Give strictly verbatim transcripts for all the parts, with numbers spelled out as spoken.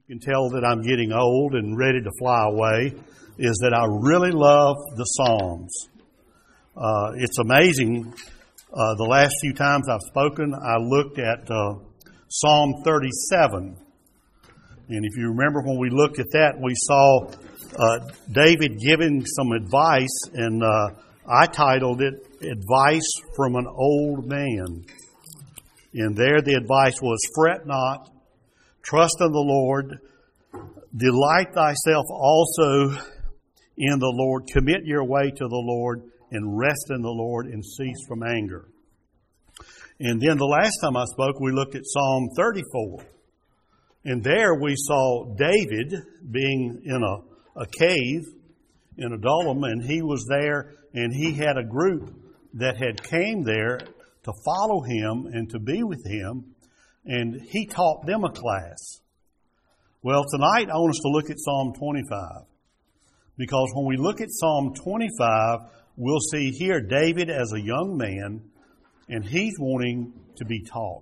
can tell that I'm getting old and ready to fly away is that I really love the Psalms. Uh, it's amazing. Uh, the last few times I've spoken, I looked at uh, Psalm thirty-seven. And if you remember when we looked at that, we saw uh, David giving some advice, and uh, I titled it, Advice from an Old Man. And there the advice was, fret not, trust in the Lord, delight thyself also in the Lord, commit your way to the Lord, and rest in the Lord, and cease from anger. And then the last time I spoke, we looked at Psalm thirty-four. And there we saw David being in a, a cave, in Adullam, and he was there, and he had a group that had came there to follow him and to be with him, and he taught them a class. Well, tonight I want us to look at Psalm twenty-five, because when we look at Psalm twenty-five, we'll see here David as a young man, and he's wanting to be taught.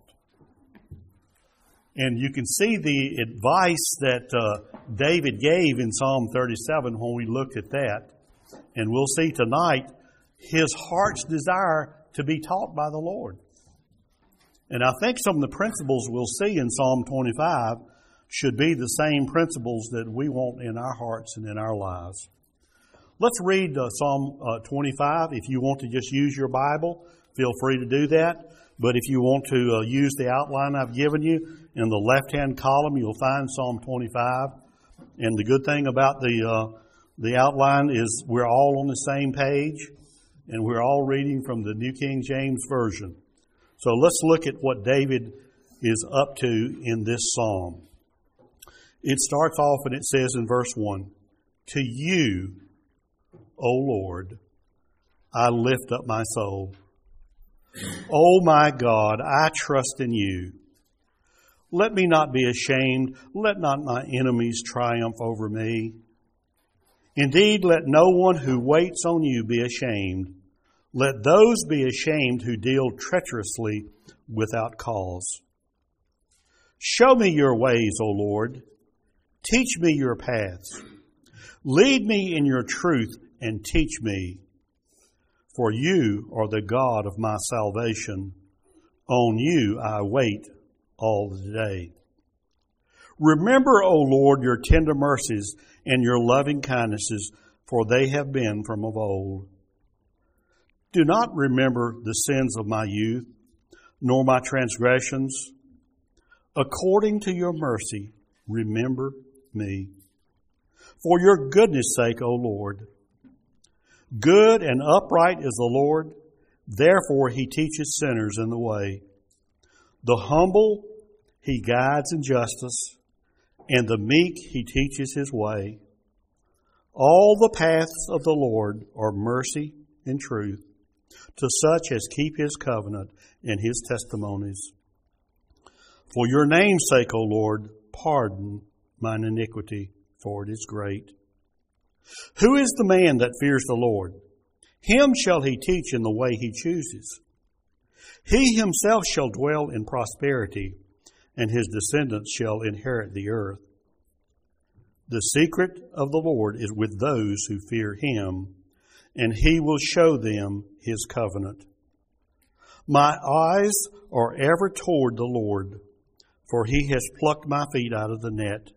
And you can see the advice that uh, David gave in Psalm thirty-seven when we looked at that. And we'll see tonight his heart's desire to be taught by the Lord. And I think some of the principles we'll see in Psalm twenty-five should be the same principles that we want in our hearts and in our lives. Let's read uh, Psalm uh, twenty-five. If you want to just use your Bible, feel free to do that. But if you want to uh, use the outline I've given you, in the left-hand column you'll find Psalm twenty-five. And the good thing about the uh, the outline is we're all on the same page, and we're all reading from the New King James Version. So let's look at what David is up to in this psalm. It starts off and it says in verse one, to you, O Lord, I lift up my soul. O my God, I trust in you. Let me not be ashamed. Let not my enemies triumph over me. Indeed, let no one who waits on you be ashamed. Let those be ashamed who deal treacherously without cause. Show me your ways, O Lord. Teach me your paths. Lead me in your truth and teach me. For you are the God of my salvation. On you I wait all the day. Remember, O Lord, your tender mercies and your loving kindnesses, for they have been from of old. Do not remember the sins of my youth, nor my transgressions. According to your mercy, remember me. For your goodness' sake, O Lord. Good and upright is the Lord, therefore he teaches sinners in the way. The humble he guides in justice, and the meek he teaches his way. All the paths of the Lord are mercy and truth, to such as keep his covenant and his testimonies. For your name's sake, O Lord, pardon mine iniquity, for it is great. Who is the man that fears the Lord? Him shall he teach in the way he chooses. He himself shall dwell in prosperity, and his descendants shall inherit the earth. The secret of the Lord is with those who fear him, and he will show them his covenant. My eyes are ever toward the Lord, for he has plucked my feet out of the net.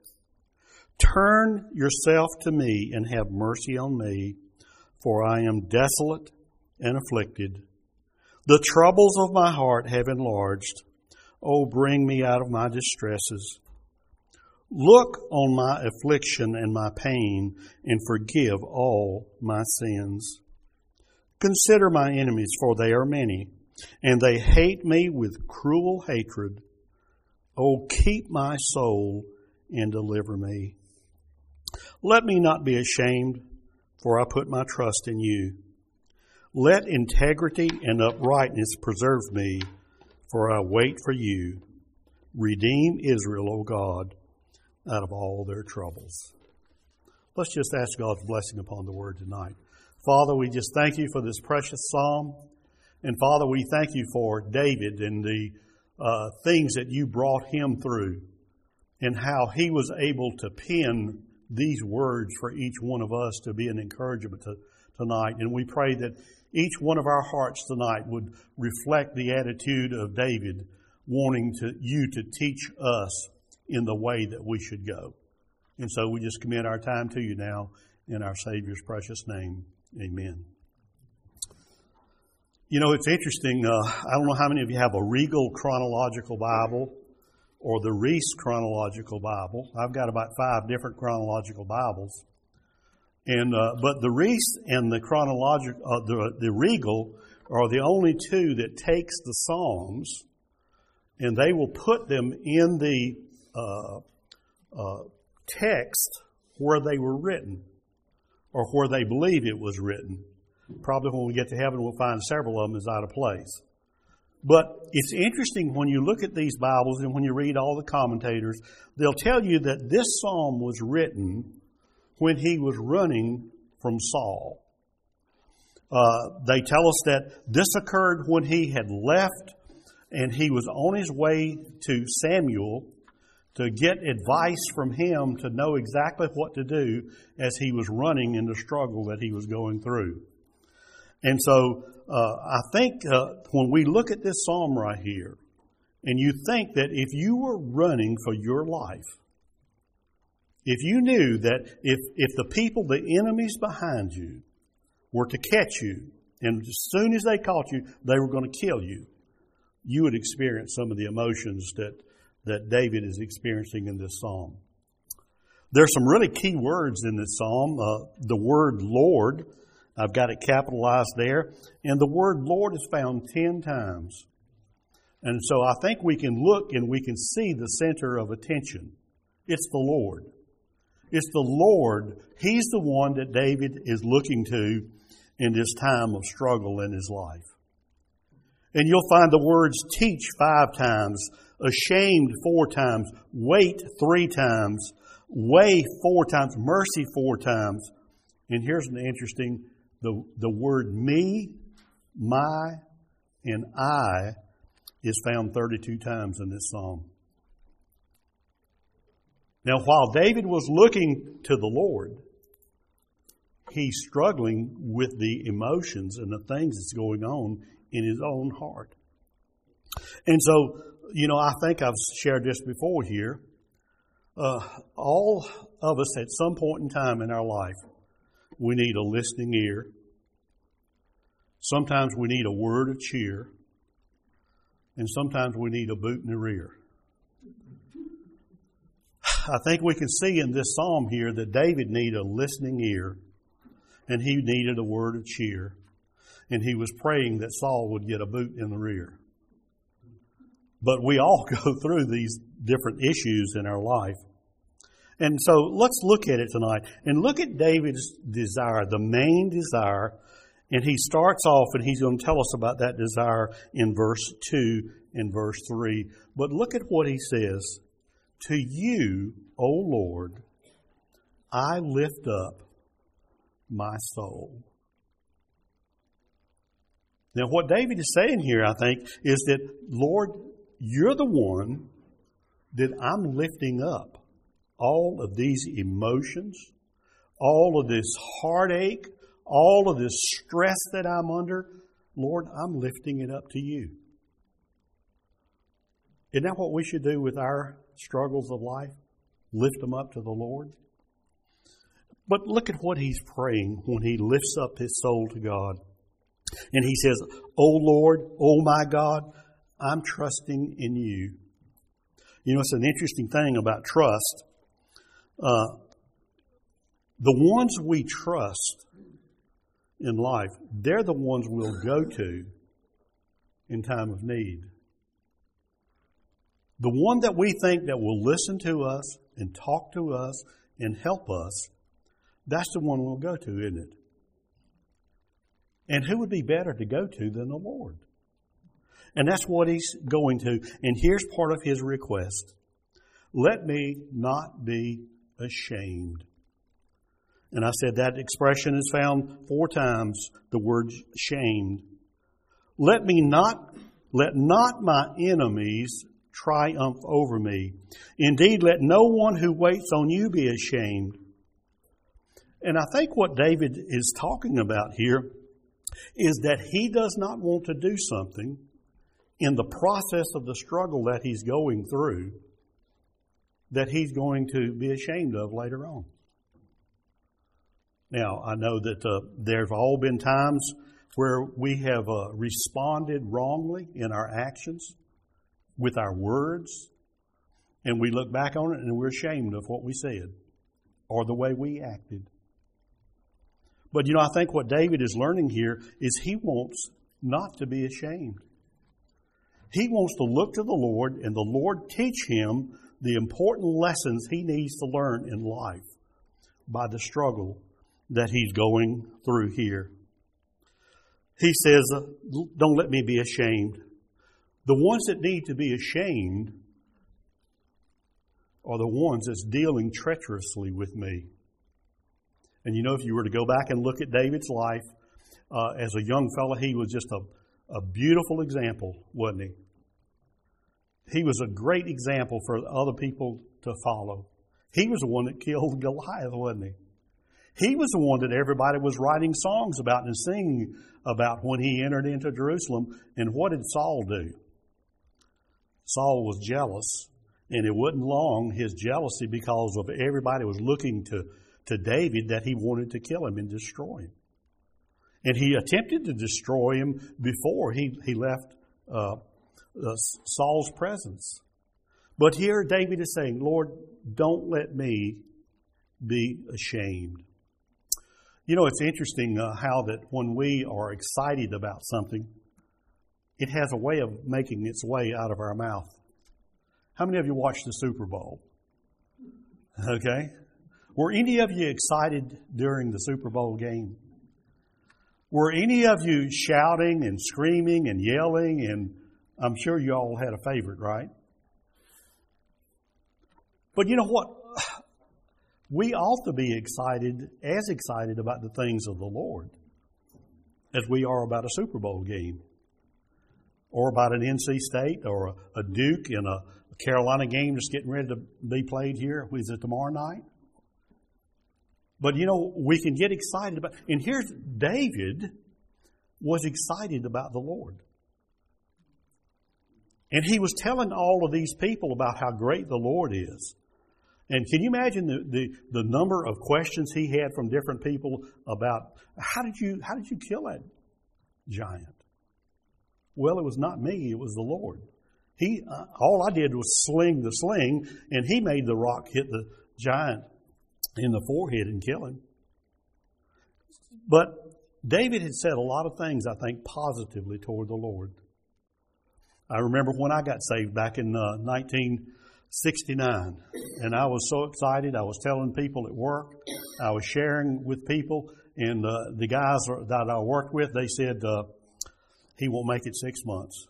Turn yourself to me and have mercy on me, for I am desolate and afflicted. The troubles of my heart have enlarged. Oh, bring me out of my distresses. Look on my affliction and my pain, and forgive all my sins. Consider my enemies, for they are many, and they hate me with cruel hatred. Oh, keep my soul and deliver me. Let me not be ashamed, for I put my trust in you. Let integrity and uprightness preserve me, for I wait for you. Redeem Israel, O God, out of all their troubles. Let's just ask God's blessing upon the word tonight. Father, we just thank you for this precious psalm. And Father, we thank you for David and the uh, things that you brought him through. and how he was able to pen these words for each one of us to be an encouragement to, tonight. And we pray that each one of our hearts tonight would reflect the attitude of David, wanting to, you to teach us in the way that we should go. And so we just commit our time to you now in our Savior's precious name. Amen. You know, it's interesting. Uh, I don't know how many of you have a Regal Chronological Bible or the Reese Chronological Bible. I've got about five different chronological Bibles. And uh, but the Reese and the chronological, uh, the, the Regal are the only two that takes the Psalms, and they will put them in the uh, uh, text where they were written, or where they believe it was written. Probably when we get to heaven, we'll find several of them is out of place. But it's interesting when you look at these Bibles and when you read all the commentators, they'll tell you that this psalm was written when he was running from Saul. Uh, they tell us that this occurred when he had left and he was on his way to Samuel to get advice from him to know exactly what to do as he was running in the struggle that he was going through. And so uh, I think uh, when we look at this psalm right here, and you think that if you were running for your life, if you knew that if, if the people, the enemies behind you, were to catch you, and as soon as they caught you, they were going to kill you, you would experience some of the emotions that, that David is experiencing in this psalm. There's some really key words in this psalm. Uh, the word Lord, I've got it capitalized there, and the word Lord is found ten times. And so I think we can look and we can see the center of attention. It's the Lord. It's the Lord. He's the one that David is looking to in this time of struggle in his life. And you'll find the words teach five times, ashamed four times, wait three times, way four times, mercy four times. And here's an interesting, the, the word me, my, and I is found thirty-two times in this psalm. Now, while David was looking to the Lord, he's struggling with the emotions and the things that's going on in his own heart. And so, you know, I think I've shared this before here. Uh, all of us at some point in time in our life, we need a listening ear. Sometimes we need a word of cheer. And sometimes we need a boot in the rear. I think we can see in this psalm here that David needed a listening ear, and he needed a word of cheer, and he was praying that Saul would get a boot in the rear. But we all go through these different issues in our life. And so let's look at it tonight and look at David's desire, the main desire. And he starts off and he's going to tell us about that desire in verse two and verse three. But look at what he says. To you, O Lord, I lift up my soul. Now, what David is saying here, I think, is that, Lord, you're the one that I'm lifting up. All of these emotions, all of this heartache, all of this stress that I'm under, Lord, I'm lifting it up to you. Isn't that what we should do with our struggles of life? Lift them up to the Lord? But look at what he's praying when he lifts up his soul to God. And he says, O Lord, O my God, I'm trusting in you. You know, it's an interesting thing about trust. Uh, the ones we trust in life, they're the ones we'll go to in time of need. The one that we think that will listen to us and talk to us and help us, that's the one we'll go to, isn't it? And who would be better to go to than the Lord? And that's what he's going to. And here's part of his request. Let me not be ashamed. And I said that expression is found four times, the word shamed. Let me not, let not my enemies triumph over me. Indeed, let no one who waits on you be ashamed. And I think what David is talking about here is that he does not want to do something in the process of the struggle that he's going through that he's going to be ashamed of later on. Now, I know that uh, there have all been times where we have uh, responded wrongly in our actions, with our words, and we look back on it and we're ashamed of what we said or the way we acted. But, you know, I think what David is learning here is he wants not to be ashamed. He wants to look to the Lord and the Lord teach him the important lessons he needs to learn in life by the struggle that he's going through here. He says, don't let me be ashamed. The ones that need to be ashamed are the ones that's dealing treacherously with me. And you know, if you were to go back and look at David's life, uh, as a young fellow, he was just a, a beautiful example, wasn't he? He was a great example for other people to follow. He was the one that killed Goliath, wasn't he? He was the one that everybody was writing songs about and singing about when he entered into Jerusalem. And what did Saul do? Saul was jealous, and it wasn't long, his jealousy, because of everybody was looking to, to David, that he wanted to kill him and destroy him. And he attempted to destroy him before he, he left uh, uh, Saul's presence. But here David is saying, Lord, don't let me be ashamed. You know, it's interesting uh, how that when we are excited about something, it has a way of making its way out of our mouth. How many of you watched the Super Bowl? Okay. Were any of you excited during the Super Bowl game? Were any of you shouting and screaming and yelling? And I'm sure you all had a favorite, right? But you know what? We ought to be excited, as excited about the things of the Lord as we are about a Super Bowl game, or about an N C State or a, a Duke in a Carolina game that's getting ready to be played here. Is it tomorrow night? But you know, we can get excited about, and here's David was excited about the Lord. And he was telling all of these people about how great the Lord is. And can you imagine the, the, the number of questions he had from different people about, how did you, how did you kill that giant? Well, it was not me, it was the Lord. He, uh, all I did was sling the sling, and he made the rock hit the giant in the forehead and kill him. But David had said a lot of things, I think, positively toward the Lord. I remember when I got saved back in uh, nineteen sixty-nine, and I was so excited. I was telling people at work, I was sharing with people, and uh, the guys that I worked with, they said, uh, he won't make it six months.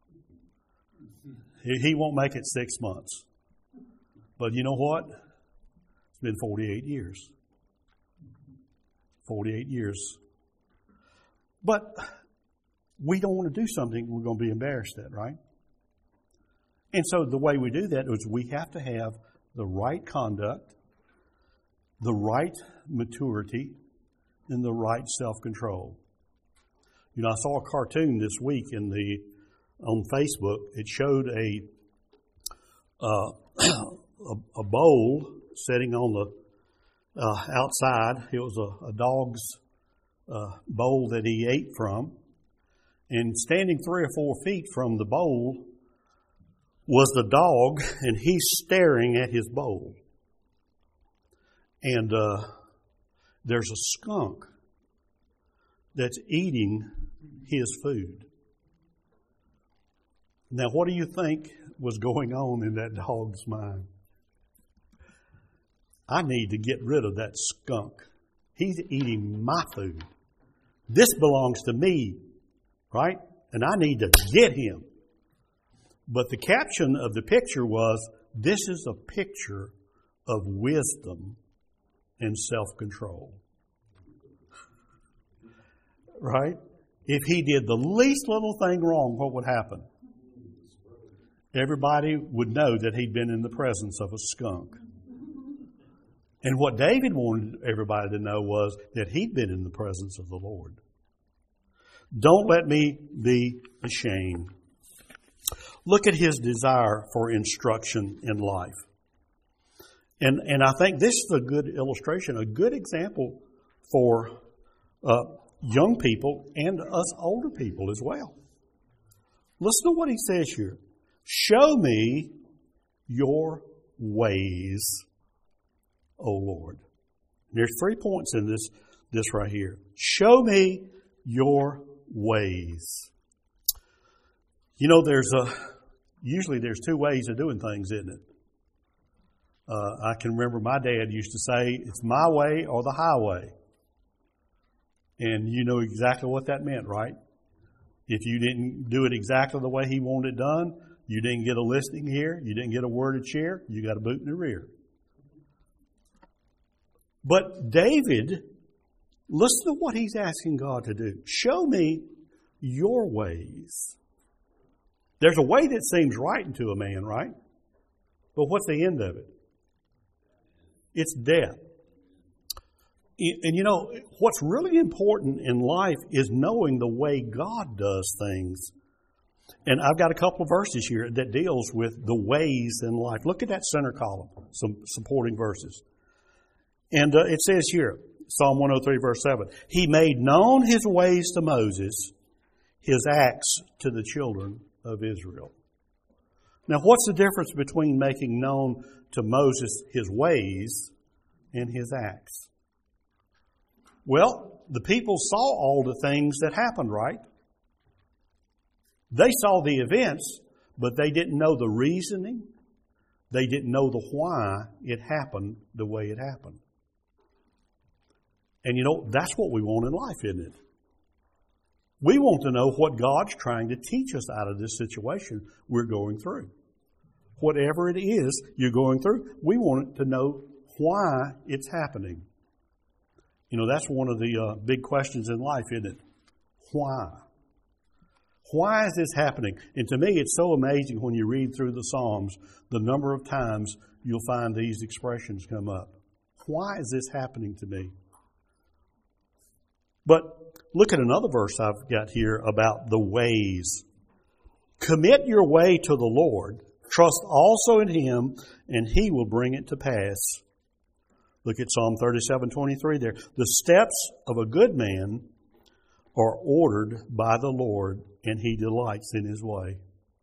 He, he won't make it six months. But you know what? It's been forty-eight years. forty-eight years. But we don't want to do something we're going to be embarrassed at, right? And so the way we do that is we have to have the right conduct, the right maturity, and the right self-control. You know, I saw a cartoon this week in the on Facebook. It showed a uh, a, a bowl sitting on the uh, outside. It was a, a dog's uh, bowl that he ate from, and standing three or four feet from the bowl was the dog, and he's staring at his bowl. And uh, there's a skunk that's eating his food. Now, what do you think was going on in that dog's mind? I need to get rid of that skunk. He's eating my food. This belongs to me, right? And I need to get him. But the caption of the picture was, this is a picture of wisdom and self-control. Right? If he did the least little thing wrong, what would happen? everybody would know that he'd been in the presence of a skunk. And what David wanted everybody to know was that he'd been in the presence of the Lord. Don't let me be ashamed. Look at his desire for instruction in life. And and I think this is a good illustration, a good example for uh, young people and us older people as well. Listen to what he says here. Show me your ways, O Lord. There's three points in this, this right here. Show me your ways. You know, there's a, usually there's two ways of doing things, isn't it? Uh, I can remember my dad used to say, it's my way or the highway. And you know exactly what that meant, right? If you didn't do it exactly the way he wanted it done, you didn't get a listing here, you didn't get a worded share, you got a boot in the rear. But David, listen to what he's asking God to do. Show me your ways. There's a way that seems right unto a man, right? But what's the end of it? It's death. And you know, what's really important in life is knowing the way God does things. And I've got a couple of verses here that deals with the ways in life. Look at that center column, some supporting verses. And uh, it says here, Psalm one oh three, verse seven, He made known His ways to Moses, His acts to the children of Israel. Now, what's the difference between making known to Moses His ways and His acts? Well, the people saw all the things that happened, right? They saw the events, but they didn't know the reasoning. They didn't know the why it happened the way it happened. And you know, that's what we want in life, isn't it? We want to know what God's trying to teach us out of this situation we're going through. Whatever it is you're going through, we want to know why it's happening. You know, that's one of the uh, big questions in life, isn't it? Why? Why is this happening? And to me, it's so amazing when you read through the Psalms, the number of times you'll find these expressions come up. Why is this happening to me? But look at another verse I've got here about the ways. Commit your way to the Lord. Trust also in Him, and He will bring it to pass. Look at Psalm thirty-seven twenty-three there. The steps of a good man are ordered by the Lord, and He delights in His way.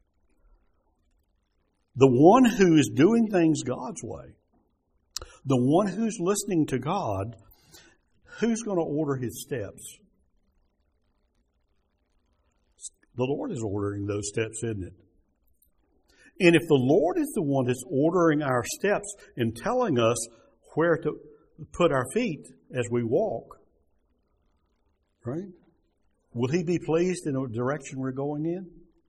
The one who is doing things God's way, the one who's listening to God, who's going to order his steps? The Lord is ordering those steps, isn't it? And if the Lord is the one that's ordering our steps and telling us where to put our feet as we walk, right? Will He be pleased in the direction we're going in?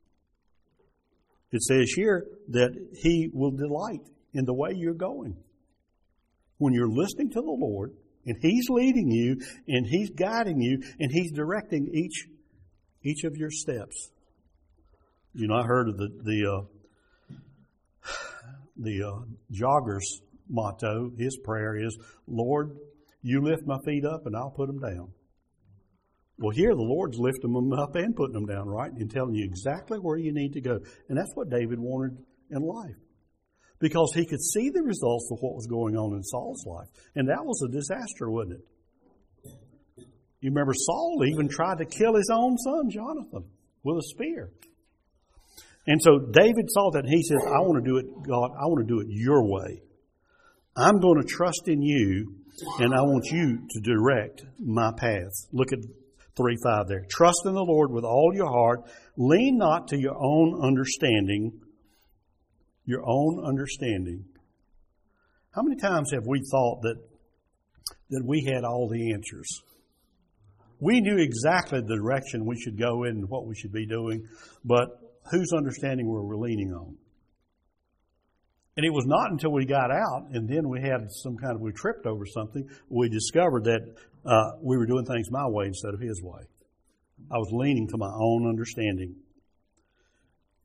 It says here that He will delight in the way you're going. When you're listening to the Lord, and He's leading you, and He's guiding you, and He's directing each each of your steps. You know, I heard of the the uh, the uh, jogger's motto. His prayer is, "Lord, you lift my feet up, and I'll put them down." Well, here the Lord's lifting them up and putting them down, right, and telling you exactly where you need to go. And that's what David wanted in life, because he could see the results of what was going on in Saul's life. And that was a disaster, wasn't it? You remember Saul even tried to kill his own son, Jonathan, with a spear. And so David saw that, and he says, I want to do it, God, I want to do it your way. I'm going to trust in you, and I want you to direct my paths. Look at three five there. Trust in the Lord with all your heart. Lean not to your own understanding. Your own understanding. How many times have we thought that that we had all the answers? We knew exactly the direction we should go in and what we should be doing, but whose understanding were we leaning on? And it was not until we got out and then we had some kind of, we tripped over something, we discovered that uh, we were doing things my way instead of His way. I was leaning to my own understanding.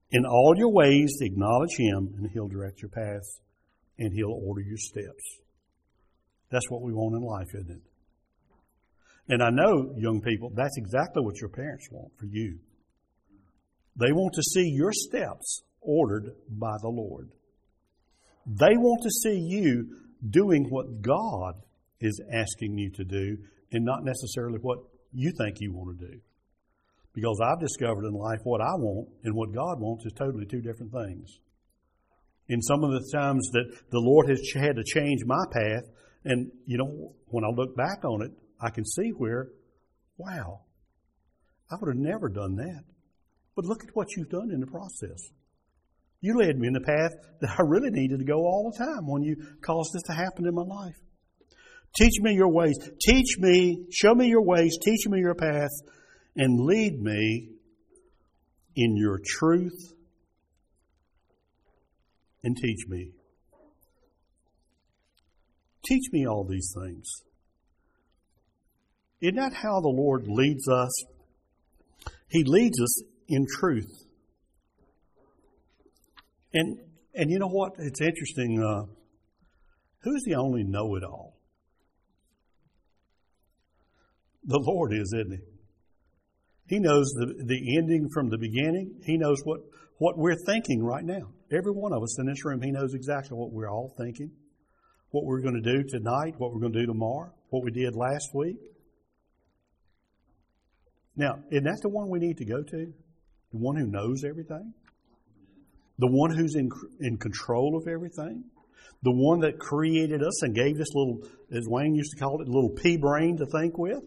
In all your ways, acknowledge Him, and He'll direct your paths, and He'll order your steps. That's what we want in life, isn't it? And I know, young people, that's exactly what your parents want for you. They want to see your steps ordered by the Lord. They want to see you doing what God is asking you to do and not necessarily what you think you want to do. Because I've discovered in life what I want and what God wants is totally two different things. In some of the times that the Lord has had to change my path, and, you know, when I look back on it, I can see where, wow, I would have never done that. But look at what you've done in the process. You led me in the path that I really needed to go all the time when you caused this to happen in my life. Teach me your ways. Teach me, show me your ways, teach me your path, and lead me in your truth and teach me. Teach me all these things. Isn't that how the Lord leads us? He leads us in truth. And and you know what? It's interesting. Uh, who's the only know-it-all? The Lord is, isn't He? He knows the, the ending from the beginning. He knows what, what we're thinking right now. Every one of us in this room, He knows exactly what we're all thinking, what we're going to do tonight, what we're going to do tomorrow, what we did last week. Now, isn't that the one we need to go to? The one who knows everything? The one who's in, in control of everything? The one that created us and gave this little, as Wayne used to call it, a little pea brain to think with?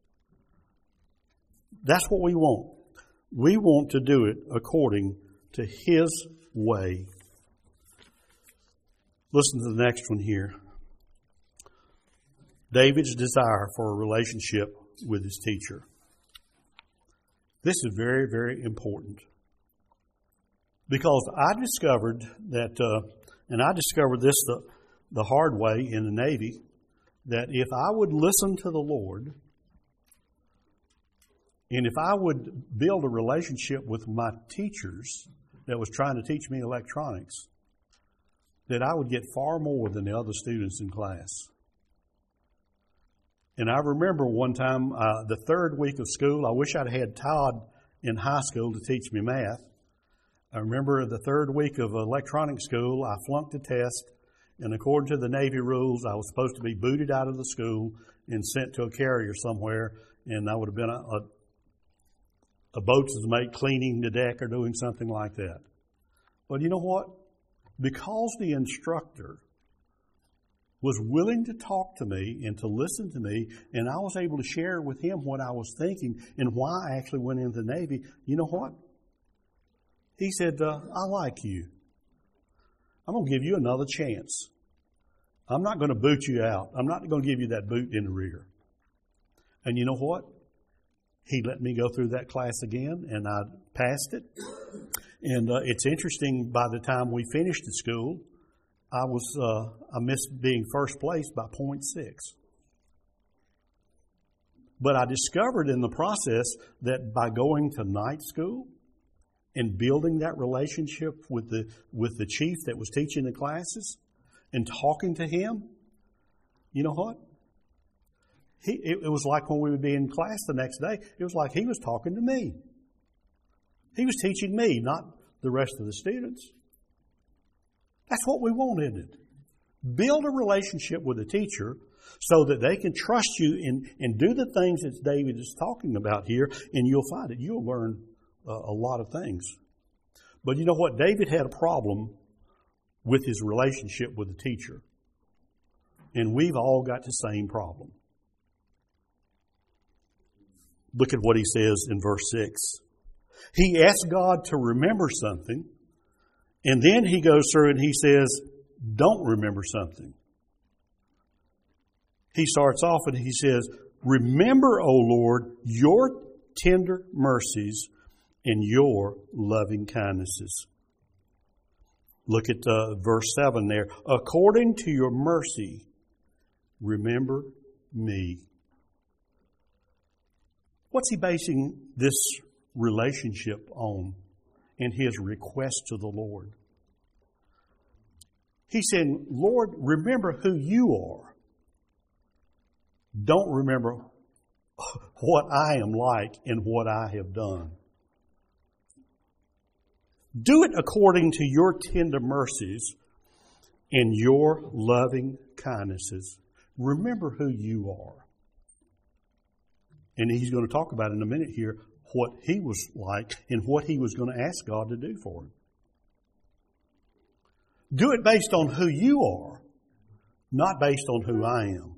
That's what we want. We want to do it according to His way. Listen to the next one here. David's desire for a relationship with his teacher. This is very, very important. Because I discovered that, uh, and I discovered this the, the hard way in the Navy, that if I would listen to the Lord, and if I would build a relationship with my teachers that was trying to teach me electronics, that I would get far more than the other students in class. And I remember one time, uh, the third week of school, I wish I'd had Todd in high school to teach me math. I remember the third week of electronic school, I flunked a test, and according to the Navy rules, I was supposed to be booted out of the school and sent to a carrier somewhere, and I would have been a, a, a boat's mate cleaning the deck or doing something like that. But you know what? Because the instructor was willing to talk to me and to listen to me, and I was able to share with him what I was thinking and why I actually went into the Navy, you know what? He said, uh, I like you. I'm going to give you another chance. I'm not going to boot you out. I'm not going to give you that boot in the rear. And you know what? He let me go through that class again, and I passed it. And uh, it's interesting, by the time we finished the school, I was uh, I missed being first place by point six. But I discovered in the process that by going to night school and building that relationship with the with the chief that was teaching the classes and talking to him, you know what? He it, it was like when we would be in class the next day, it was like he was talking to me. He was teaching me, not the rest of the students. That's what we want, isn't it? Build a relationship with a teacher so that they can trust you and, and do the things that David is talking about here, and you'll find it. You'll learn uh, a lot of things. But you know what? David had a problem with his relationship with the teacher. And we've all got the same problem. Look at what he says in verse six. He asked God to remember something, and then he goes through and he says, don't remember something. He starts off and he says, remember, O Lord, your tender mercies and your loving kindnesses. Look at uh, verse seven there. According to your mercy, remember me. What's he basing this relationship on? in his request to the Lord. He's saying, Lord, remember who you are. Don't remember what I am like and what I have done. Do it according to your tender mercies and your loving kindnesses. Remember who you are. And he's going to talk about in a minute here what he was like and what he was going to ask God to do for him. Do it based on who you are, not based on who I am.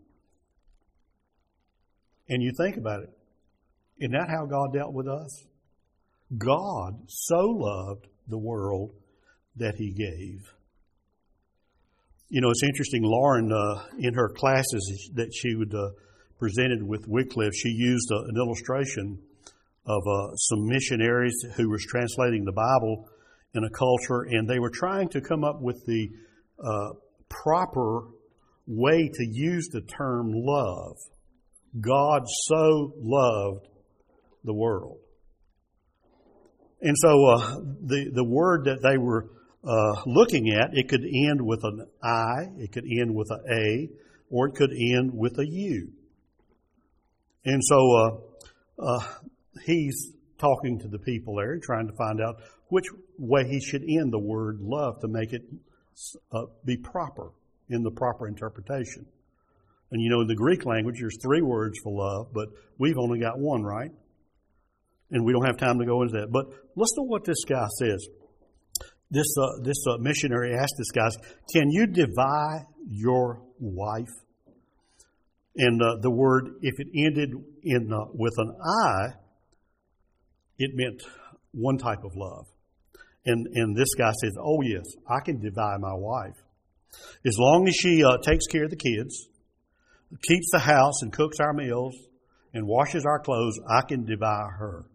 And you think about it. Isn't that how God dealt with us? God so loved the world that he gave. You know, it's interesting, Lauren, uh, in her classes that she would uh, presented with Wycliffe, she used uh, an illustration of uh, some missionaries who was translating the Bible in a culture, and they were trying to come up with the uh, proper way to use the term love. God so loved the world. And so uh, the, the word that they were uh, looking at, it could end with an I, it could end with an A, or it could end with a U. And so uh, uh, he's talking to the people there, trying to find out which way he should end the word love to make it uh, be proper, in the proper interpretation. And you know, in the Greek language, there's three words for love, but we've only got one, right? And we don't have time to go into that. But listen to what this guy says. This uh, this uh, missionary asked this guy, can you divide your wife? And uh, the word, if it ended in uh, with an I, it meant one type of love. And and this guy says, oh yes, I can divide my wife. As long as she uh, takes care of the kids, keeps the house and cooks our meals and washes our clothes, I can divide her.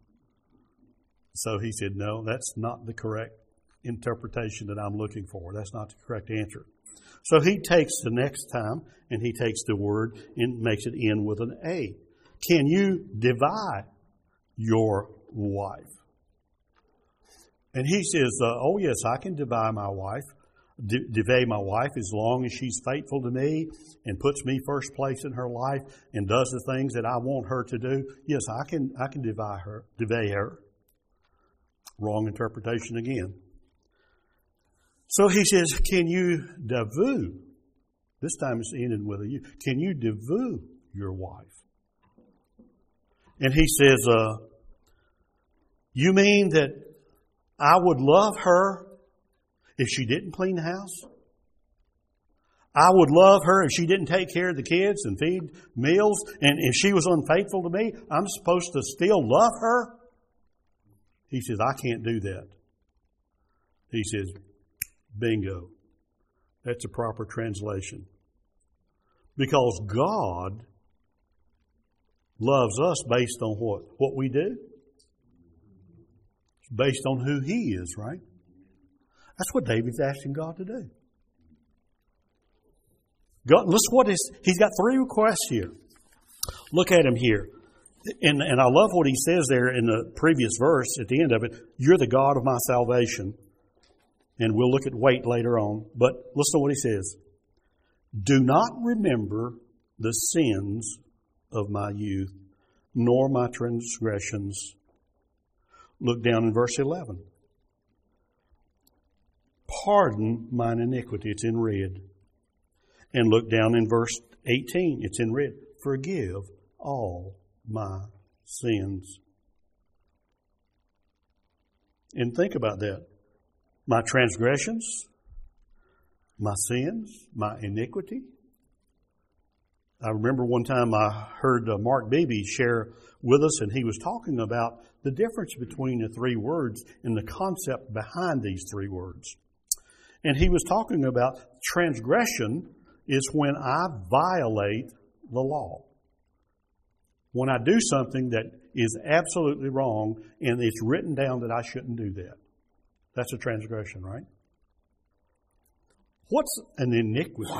So he said, no, that's not the correct interpretation that I'm looking for. That's not the correct answer. So he takes the next time and he takes the word and makes it end with an A. Can you divide your wife? And he says, uh, oh yes, I can divide my wife. D- divide my wife as long as she's faithful to me and puts me first place in her life and does the things that I want her to do. Yes, I can I can divide her, divide her. Wrong interpretation again. So he says, can you devu? This time it's ended with a you. Can you devu your wife? And he says, uh, you mean that I would love her if she didn't clean the house? I would love her if she didn't take care of the kids and feed meals, and if she was unfaithful to me, I'm supposed to still love her? He says, I can't do that. He says, bingo. That's a proper translation. Because God loves us based on what? What we do? It's based on who He is, right? That's what David's asking God to do. God, listen what is, he's got three requests here. Look at him here. And, and I love what he says there in the previous verse at the end of it. You're the God of my salvation. And we'll look at wait later on. But listen to what he says. Do not remember the sins of my youth, nor my transgressions. Look down in verse eleven. Pardon mine iniquity. It's in red. And look down in verse eighteen. It's in red. Forgive all my sins. And think about that. My transgressions, my sins, my iniquity. I remember one time I heard Mark Beebe share with us, and he was talking about the difference between the three words and the concept behind these three words. And he was talking about transgression is when I violate the law. When I do something that is absolutely wrong and it's written down that I shouldn't do that. That's a transgression, right? What's an iniquity?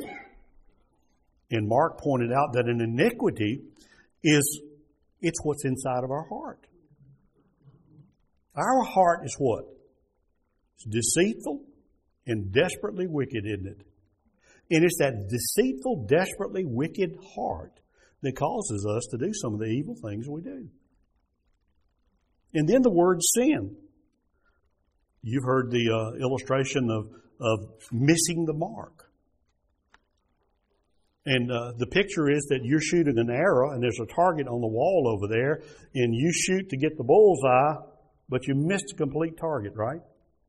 And Mark pointed out that an iniquity is, it's what's inside of our heart. Our heart is what? It's deceitful and desperately wicked, isn't it? And it's that deceitful, desperately wicked heart that causes us to do some of the evil things we do. And then the word sin. You've heard the uh, illustration of, of missing the mark. And uh, the picture is that you're shooting an arrow and there's a target on the wall over there, and you shoot to get the bullseye, but you missed a complete target, right?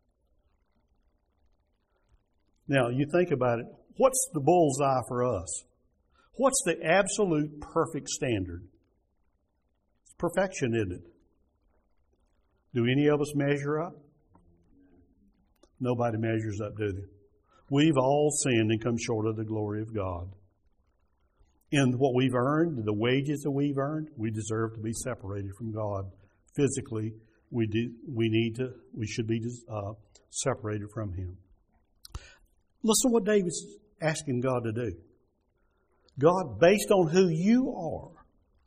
Now, you think about it. What's the bullseye for us? What's the absolute perfect standard? It's perfection, isn't it? Do any of us measure up? Nobody measures up, do they? We've all sinned and come short of the glory of God. And what we've earned, the wages that we've earned, we deserve to be separated from God. Physically, we do, we need to, we should be uh, separated from Him. Listen to what David's asking God to do. God, based on who you are,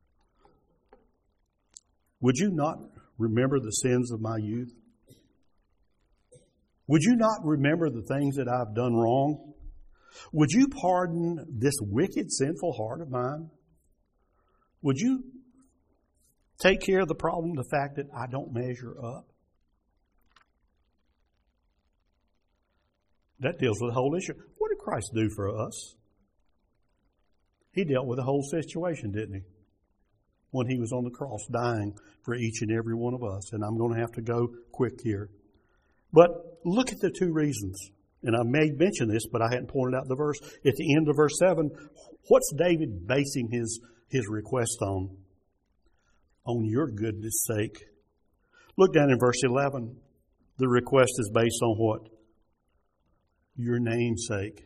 would you not remember the sins of my youth? Would you not remember the things that I've done wrong? Would you pardon this wicked, sinful heart of mine? Would you take care of the problem, the fact that I don't measure up? That deals with the whole issue. What did Christ do for us? He dealt with the whole situation, didn't He? When He was on the cross dying for each and every one of us. And I'm going to have to go quick here. But look at the two reasons. And I may mention this, but I hadn't pointed out the verse. At the end of verse seven, what's David basing his, his request on? On your goodness' sake. Look down in verse eleven. The request is based on what? Your name's sake.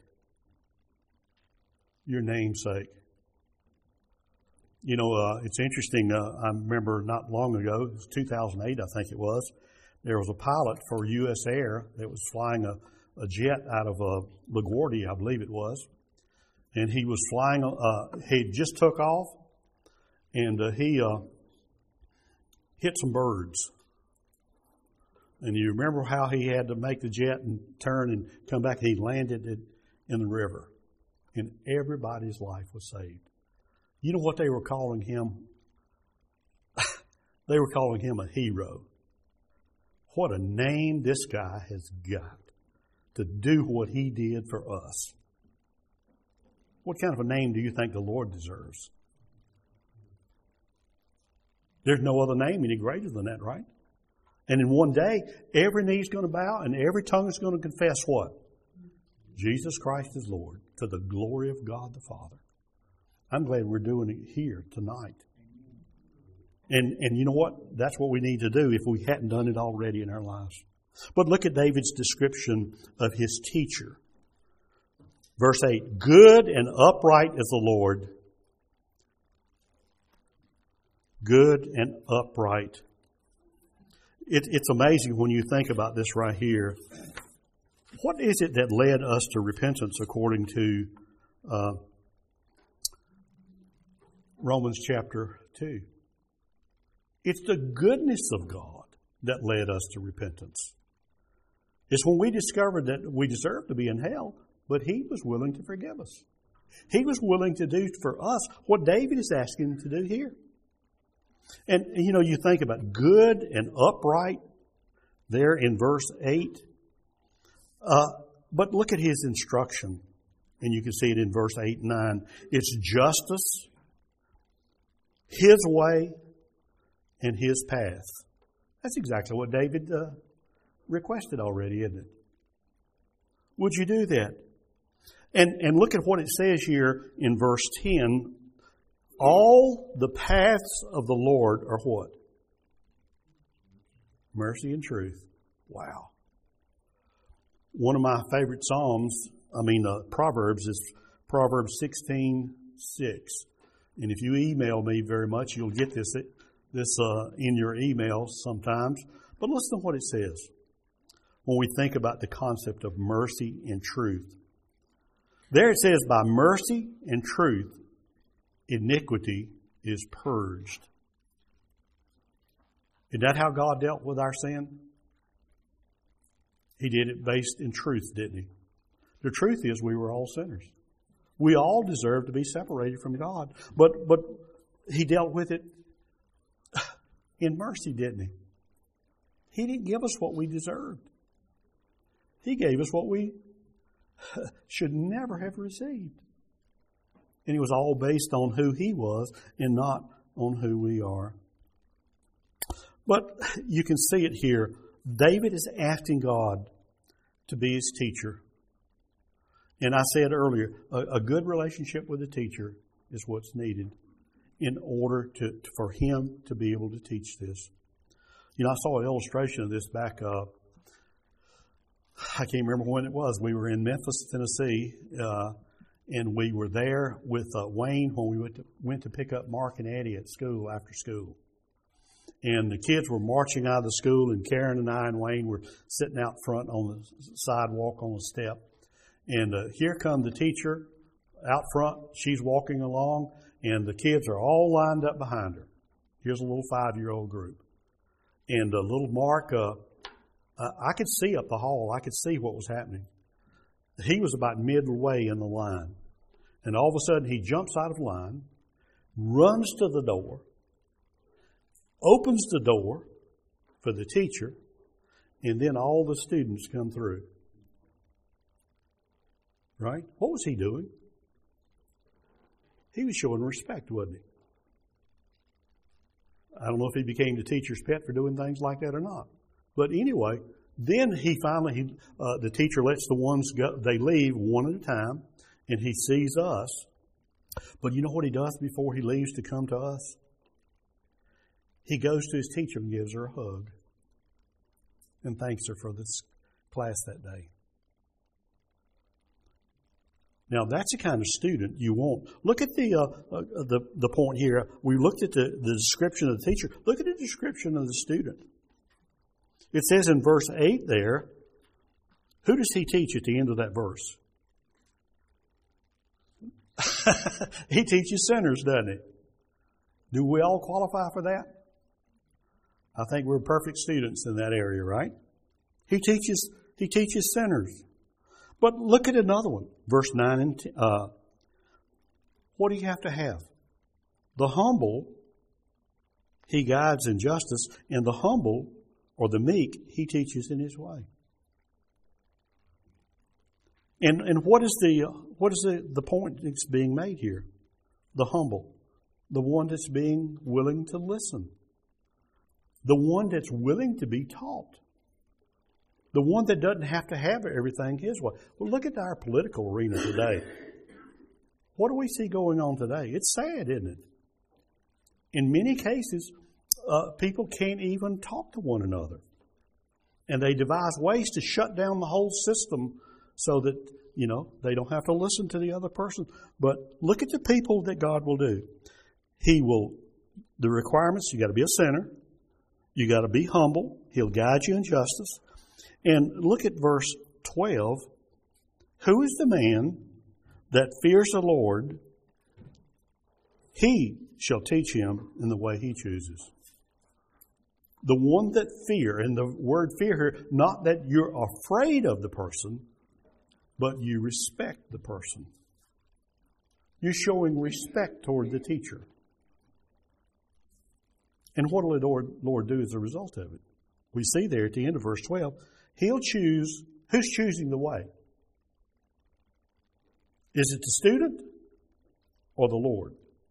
Your name's sake. You know, uh, it's interesting. Uh, I remember not long ago, it was two thousand eight, I think it was, there was a pilot for U S Air that was flying a, a jet out of uh, LaGuardia, I believe it was. And he was flying, uh, he just took off, and uh, he uh, hit some birds. And you remember how he had to make the jet and turn and come back? He landed it in the river. And everybody's life was saved. You know what they were calling him? They were calling him a hero. What a name this guy has got to do what he did for us. What kind of a name do you think the Lord deserves? There's no other name any greater than that, right? And in one day, every knee's going to bow and every tongue is going to confess what? Jesus Christ is Lord, to the glory of God the Father. I'm glad we're doing it here tonight. And and you know what? That's what we need to do if we hadn't done it already in our lives. But look at David's description of his teacher. Verse eight, good and upright is the Lord. Good and upright. It, it's amazing when you think about this right here. What is it that led us to repentance according to uh, Romans chapter two? It's the goodness of God that led us to repentance. It's when we discovered that we deserved to be in hell, but He was willing to forgive us. He was willing to do for us what David is asking Him to do here. And, you know, you think about good and upright there in verse eight. Uh, but look at his instruction. And you can see it in verse eight and nine. It's justice, His way, and His path. That's exactly what David uh, requested already, isn't it? Would you do that? And, and look at what it says here in verse ten. All the paths of the Lord are what? Mercy and truth. Wow. One of my favorite Psalms, I mean uh, Proverbs, is Proverbs sixteen six. And if you email me very much, you'll get this this uh, in your emails sometimes. But listen to what it says when we think about the concept of mercy and truth. There it says, by mercy and truth, iniquity is purged. Isn't that how God dealt with our sin? He did it based in truth, didn't He? The truth is we were all sinners. We all deserve to be separated from God. But but He dealt with it in mercy, didn't He? He didn't give us what we deserved. He gave us what we should never have received. And it was all based on who He was and not on who we are. But you can see it here. David is asking God to be his teacher. And I said earlier, a, a good relationship with a teacher is what's needed in order to, for him to be able to teach this. You know, I saw an illustration of this back up. I can't remember when it was. We were in Memphis, Tennessee, uh, and we were there with uh, Wayne when we went to, went to pick up Mark and Eddie at school after school. And the kids were marching out of the school, and Karen and I and Wayne were sitting out front on the sidewalk on the step. And uh, here come the teacher out front. She's walking along, and the kids are all lined up behind her. Here's a little five-year-old group. And uh, little Mark, uh, uh, I could see up the hall. I could see what was happening. He was about midway in the line. And all of a sudden, he jumps out of line, runs to the door, opens the door for the teacher, and then all the students come through. Right? What was he doing? He was showing respect, wasn't he? I don't know if he became the teacher's pet for doing things like that or not. But anyway, then he finally, he, uh, the teacher lets the ones go, they leave one at a time, and he sees us. But you know what he does before he leaves to come to us? He goes to his teacher and gives her a hug and thanks her for this class that day. Now, that's the kind of student you want. Look at the uh, uh, the, the point here. We looked at the, the description of the teacher. Look at the description of the student. It says in verse eight there, who does he teach at the end of that verse? He teaches sinners, doesn't he? Do we all qualify for that? I think we're perfect students in that area, right? He teaches, he teaches sinners. But look at another one, verse nine and ten. Uh, what do you have to have? The humble, he guides in justice, and the humble, or the meek, he teaches in his way. And and what is the what is the, the point that's being made here? The humble, the one that's being willing to listen, the one that's willing to be taught. The one that doesn't have to have everything his way. Well, look at our political arena today. What do we see going on today? It's sad, isn't it? In many cases, uh, people can't even talk to one another. And they devise ways to shut down the whole system so that, you know, they don't have to listen to the other person. But look at the people that God will do. He will, the requirements, you got to be a sinner. You got to be humble. He'll guide you in justice. And look at verse twelve. Who is the man that fears the Lord? He shall teach him in the way he chooses. The one that fear, and the word fear here, not that you're afraid of the person, but you respect the person. You're showing respect toward the teacher. And what will the Lord, Lord do as a result of it? We see there at the end of verse twelve, He'll choose, who's choosing the way? Is it the student or the Lord?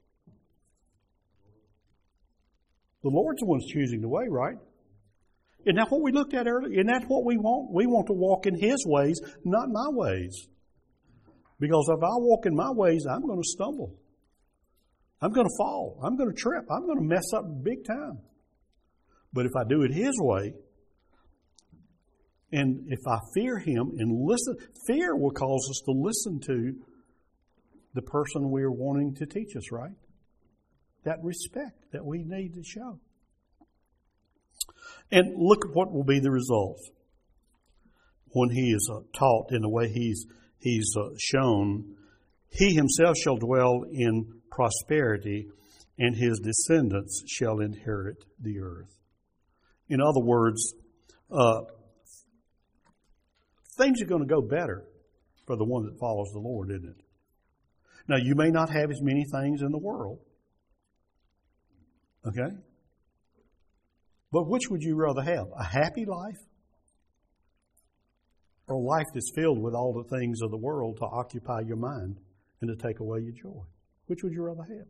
The Lord's the one's choosing the way, right? Isn't that what we looked at earlier? Isn't that what we want? We want to walk in His ways, not my ways. Because if I walk in my ways, I'm going to stumble. I'm going to fall. I'm going to trip. I'm going to mess up big time. But if I do it His way, and if I fear Him and listen, fear will cause us to listen to the person we are wanting to teach us, right? That respect that we need to show. And look at what will be the results when he is uh, taught in the way he's he's uh, shown. He himself shall dwell in prosperity, and his descendants shall inherit the earth. In other words, uh, things are going to go better for the one that follows the Lord, isn't it? Now, you may not have as many things in the world. Okay? But which would you rather have? A happy life? Or a life that's filled with all the things of the world to occupy your mind and to take away your joy? Which would you rather have?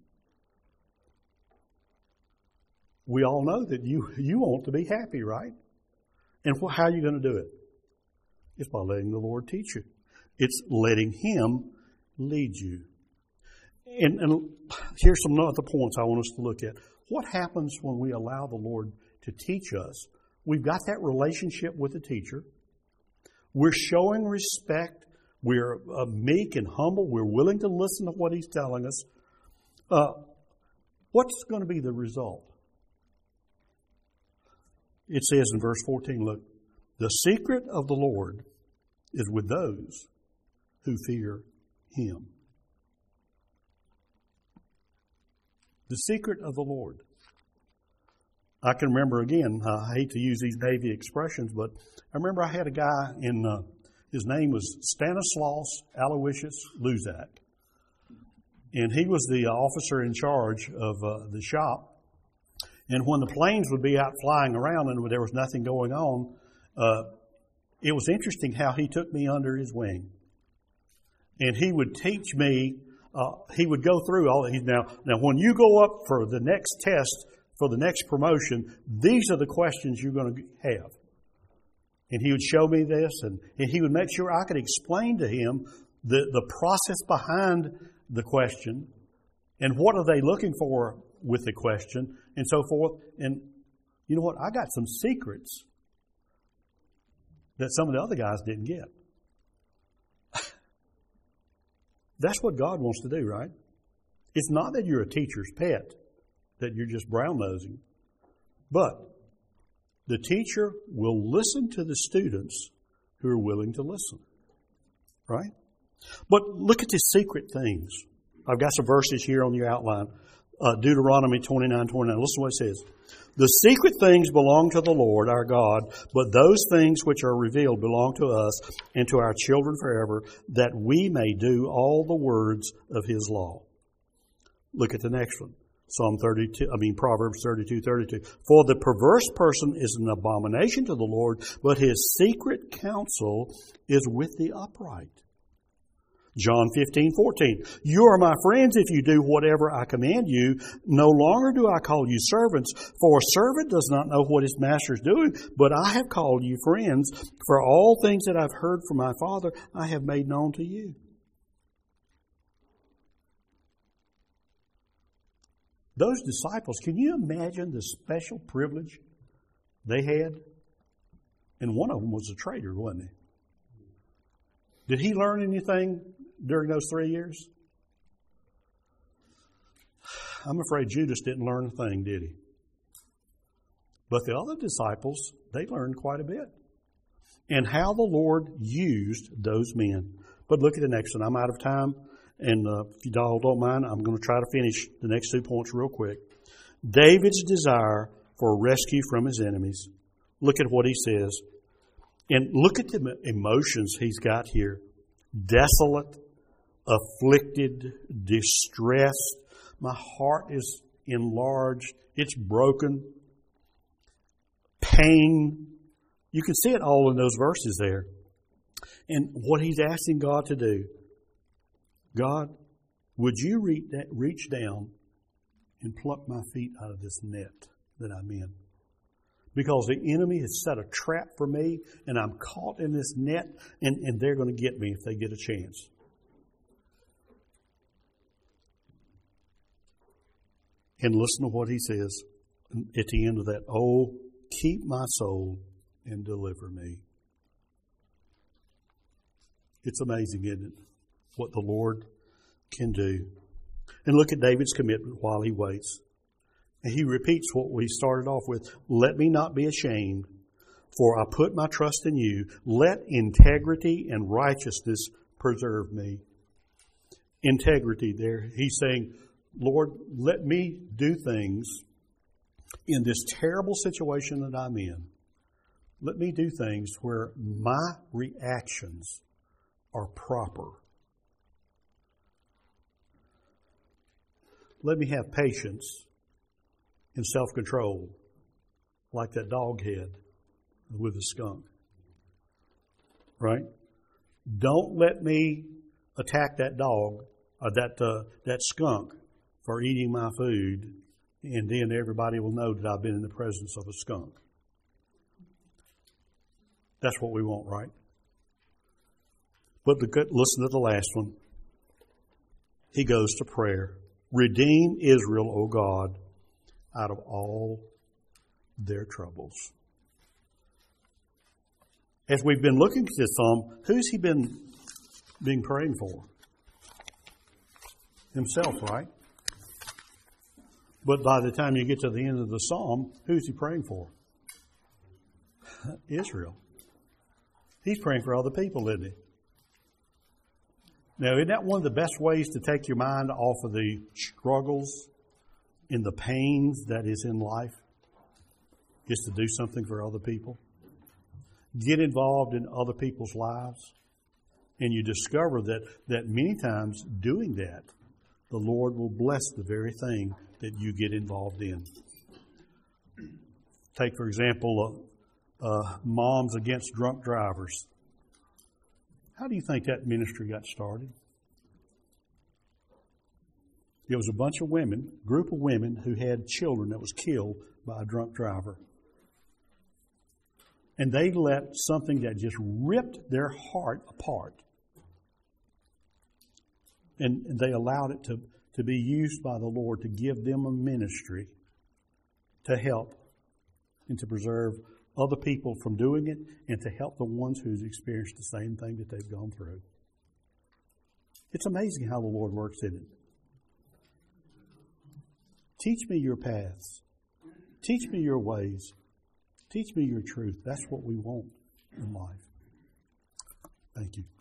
We all know that you, you want to be happy, right? And how are you going to do it? It's by letting the Lord teach you. It's letting Him lead you. And, and here's some other points I want us to look at. What happens when we allow the Lord to teach us? We've got that relationship with the teacher. We're showing respect. We're uh, meek and humble. We're willing to listen to what He's telling us. Uh, what's going to be the result? It says in verse fourteen, look, the secret of the Lord is with those who fear Him. The secret of the Lord. I can remember again, I hate to use these Navy expressions, but I remember I had a guy in, uh, his name was Stanislaus Aloysius Luzak. And he was the officer in charge of uh, the shop. And when the planes would be out flying around and there was nothing going on, uh, it was interesting how he took me under his wing. And he would teach me, uh, he would go through all these. Now, now, when you go up for the next test, for the next promotion, these are the questions you're going to have. And he would show me this, and, and he would make sure I could explain to him the, the process behind the question and what are they looking for with the question and so forth. And you know what? I got some secrets that some of the other guys didn't get. That's what God wants to do, right? It's not that you're a teacher's pet, that you're just brown-nosing. But the teacher will listen to the students who are willing to listen. Right? But look at the secret things. I've got some verses here on your outline. Uh, Deuteronomy twenty-nine twenty-nine. Listen to what it says. The secret things belong to the Lord our God, but those things which are revealed belong to us and to our children forever, that we may do all the words of His law. Look at the next one. Psalm thirty-two, I mean Proverbs thirty-two thirty-two. For the perverse person is an abomination to the Lord, but his secret counsel is with the upright. John fifteen fourteen. You are my friends if you do whatever I command you. No longer do I call you servants, for a servant does not know what his master is doing, but I have called you friends, for all things that I've heard from my Father I have made known to you. Those disciples, can you imagine the special privilege they had? And one of them was a traitor, wasn't he? Did he learn anything during those three years? I'm afraid Judas didn't learn a thing, did he? But the other disciples, they learned quite a bit. And how the Lord used those men. But look at the next one. I'm out of time. And uh, if you all don't mind, I'm going to try to finish the next two points real quick. David's desire for rescue from his enemies. Look at what he says. And look at the emotions he's got here. Desolate, afflicted, distressed. My heart is enlarged. It's broken. Pain. You can see it all in those verses there. And what he's asking God to do. God, would you reach down and pluck my feet out of this net that I'm in? Because the enemy has set a trap for me, and I'm caught in this net, and, and they're going to get me if they get a chance. And listen to what he says at the end of that. Oh, keep my soul and deliver me. It's amazing, isn't it? What the Lord can do. And look at David's commitment while he waits. And he repeats what we started off with. Let me not be ashamed, for I put my trust in you. Let integrity and righteousness preserve me. Integrity there. He's saying, Lord, let me do things in this terrible situation that I'm in, let me do things where my reactions are proper. Let me have patience and self-control like that dog had with the skunk. Right? Don't let me attack that dog or that uh, that skunk for eating my food, and then everybody will know that I've been in the presence of a skunk. That's what we want, right? But the, listen to the last one. He goes to prayer. Redeem Israel, O God, out of all their troubles. As we've been looking at this psalm, who's he been being praying for? Himself, right? But by the time you get to the end of the psalm, who's he praying for? Israel. He's praying for other people, isn't he? Now, isn't that one of the best ways to take your mind off of the struggles and the pains that is in life? Is to do something for other people. Get involved in other people's lives. And you discover that, that many times doing that, the Lord will bless the very thing that you get involved in. Take, for example, uh, uh, Moms Against Drunk Drivers. How do you think that ministry got started? It was a bunch of women, group of women who had children that was killed by a drunk driver. And they let something that just ripped their heart apart. And they allowed it to, to be used by the Lord to give them a ministry to help and to preserve other people from doing it and to help the ones who's experienced the same thing that they've gone through. It's amazing how the Lord works in it. Teach me your paths. Teach me your ways. Teach me your truth. That's what we want in life. Thank you.